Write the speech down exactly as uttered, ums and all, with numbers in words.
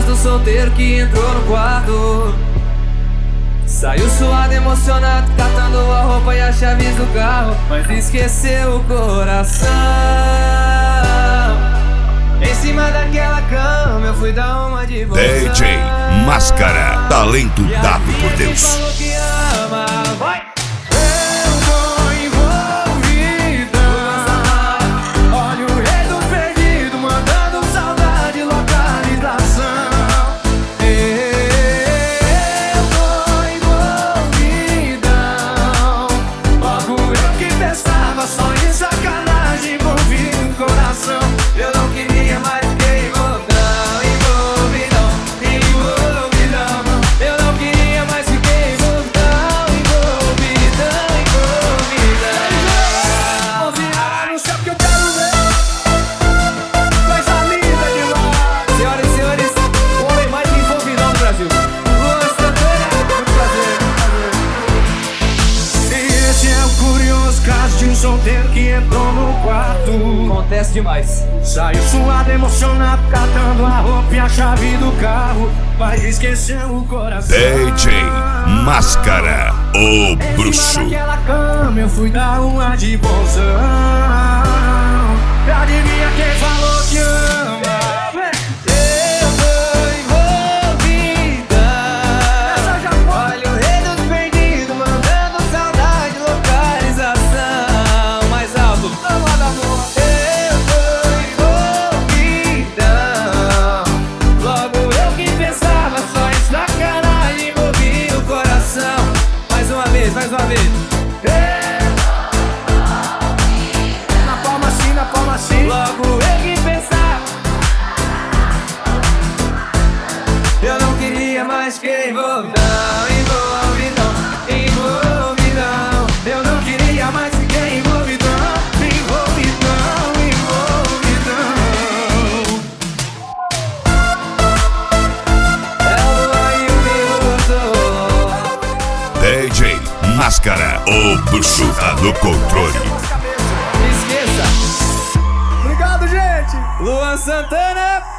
do solteiro que entrou no quarto. Saiu suado, emocionado, catando a roupa e a chaves do carro, mas esqueceu o coração. Em cima daquela cama eu fui dar uma de bolsão. D J Máscara, talento dado por Deus. Falou que ama, vai! Solteiro que entrou no quarto. Acontece demais. Saiu suado, emocionado, catando a roupa e a chave do carro, mas esqueceu o coração. D J Máscara, o bruxo. Naquela cama eu fui dar uma de bonzão. Adivinha quem falou que ama? Mais uma vez. Na palma assim, na palma assim. Logo eu que pensar. Eu não queria mais que envolvidão, envolvidão, envolvidão. Eu não queria mais que envolvidão, envolvidão, envolvidão. É o Luan e o Minuto. D J Máscara, o bruxo tá no controle. Esqueça. Obrigado, gente. Luan Santana.